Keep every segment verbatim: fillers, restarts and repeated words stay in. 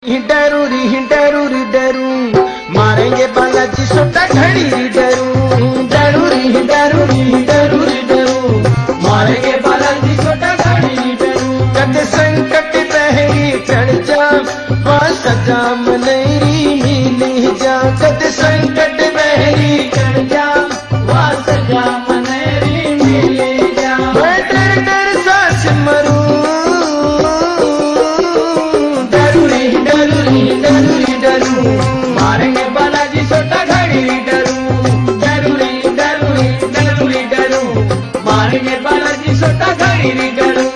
डरूरी डरूरी डरू मारेंगे बालाजी सोटा घड़ी डरू डरूरी डरूरी डरूरी डरू मारेंगे बालाजी सोटा घड़ी डरू कद संकट बहरी चढ़ जा वहाँ सजा मनेरी मिली जा कद संकट बहरी चढ़ जा वहाँ सजा मनेरी मिली जा मैं डर डर सांस मरूं डरूरी डरू मारेंगे बालाजी सोटा घड़ी डरू डरूरी डरूरी डरूरी डरू मारेंगे बालाजी सोटा घड़ी डरू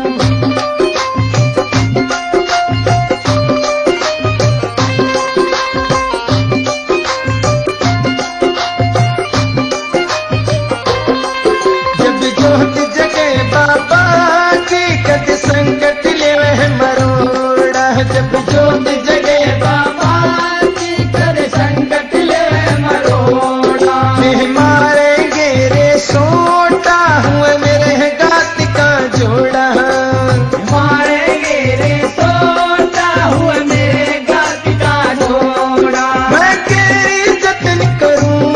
जब जोत जगे बाबा की कद संकट ले वह मरोड़ा जब जोत जगे बाबा की कर संकट ले मरोड़ा मैं मारेंगे रे सोटा हुआ मेरे गात का जोड़ा मारेंगे रे सोटा हुआ मेरे गात का जोड़ा मैं तेरी जतन करूं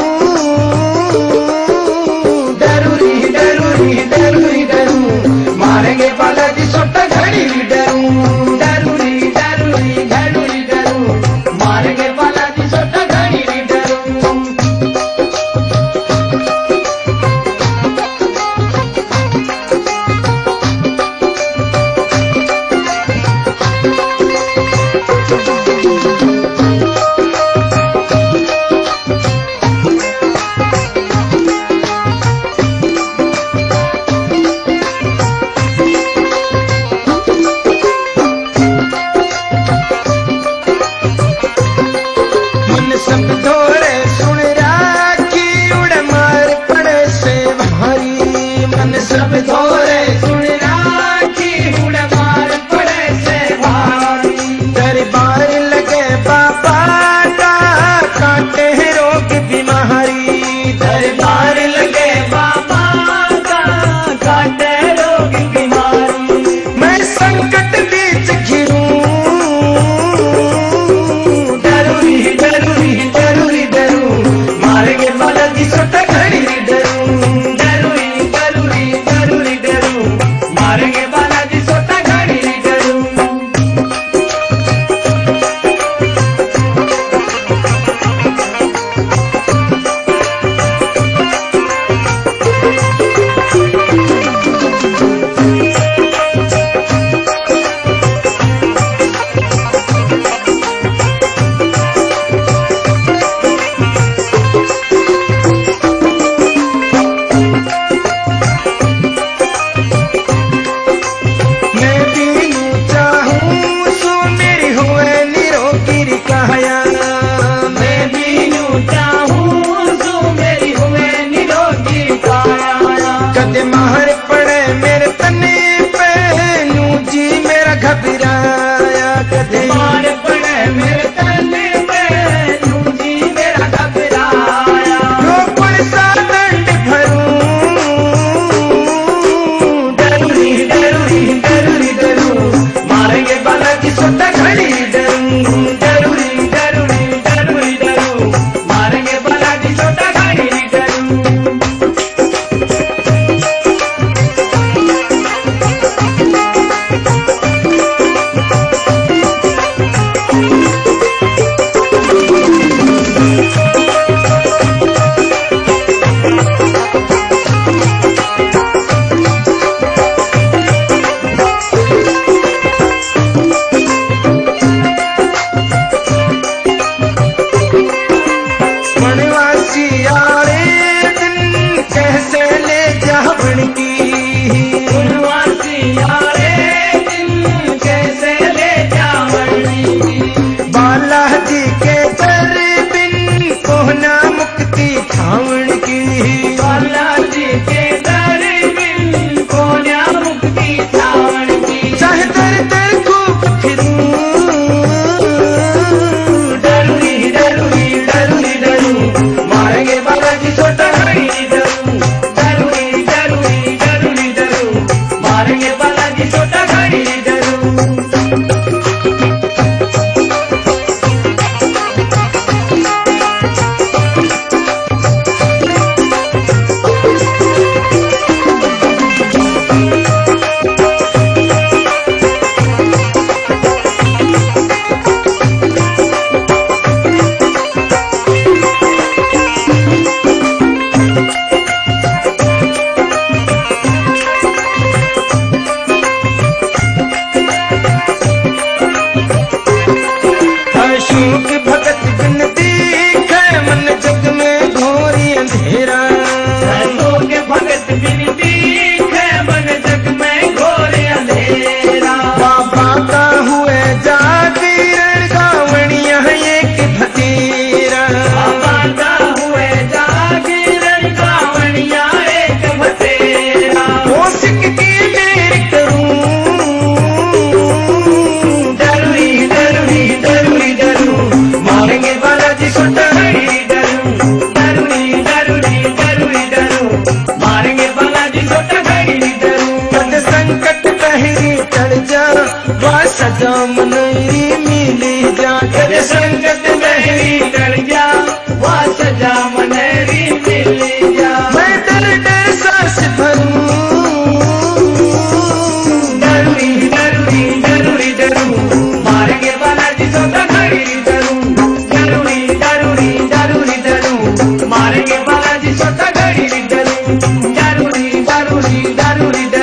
डरूरी डरूरी डरूरी डरू मारेंगे बालाजी सोटा घड़ी डरू डरूरी डरूरी घड़ी डरू मारेंगे बालाजी सोटा घड़ी डरू सब थोड़े सुन राखी उड़ मार पड़े से भारी मन सब थोड़े सुन राखी उड़ मार पड़े से भारी दरबार लगे बाबा का काटे रोग बीमारी दरबार लगे बाबा का काटे रोग बीमारी मैं संकट बीच घिरूं डरूरी डरूरी डरूरी डरू मारेंगे बालाजी सोटा घड़ी डरू डरूरी डरूरी डरूरी डरू मारेंगे बालाजी सोटा घड़ी डरू मार पड़े मेरे तने पे नू जी मेरा घबराया कदे मार पड़े मेरे तने पे नू जी मेरा घबराया रो पुरसा दंड भरूं डरूरी डरूरी डरूरी डरू मारेंगे बालाजी सोटा घड़ी डरू डरूरी डरूरी डरूरी डरू मारेंगे बालाजी सोटा घड़ी डरू वह सजा मनई मिली जा गज संकट महरी डर जा वह सजा मनरी मिली जा मैं डर डर सांस भरूं डरूरी डरूरी डरूरी डरू मारेंगे बालाजी सोता घड़ी डरू डरूरी डरूरी डरूरी डरू मारेंगे बालाजी सोता घड़ी डरू डरूरी डरूरी डरूरी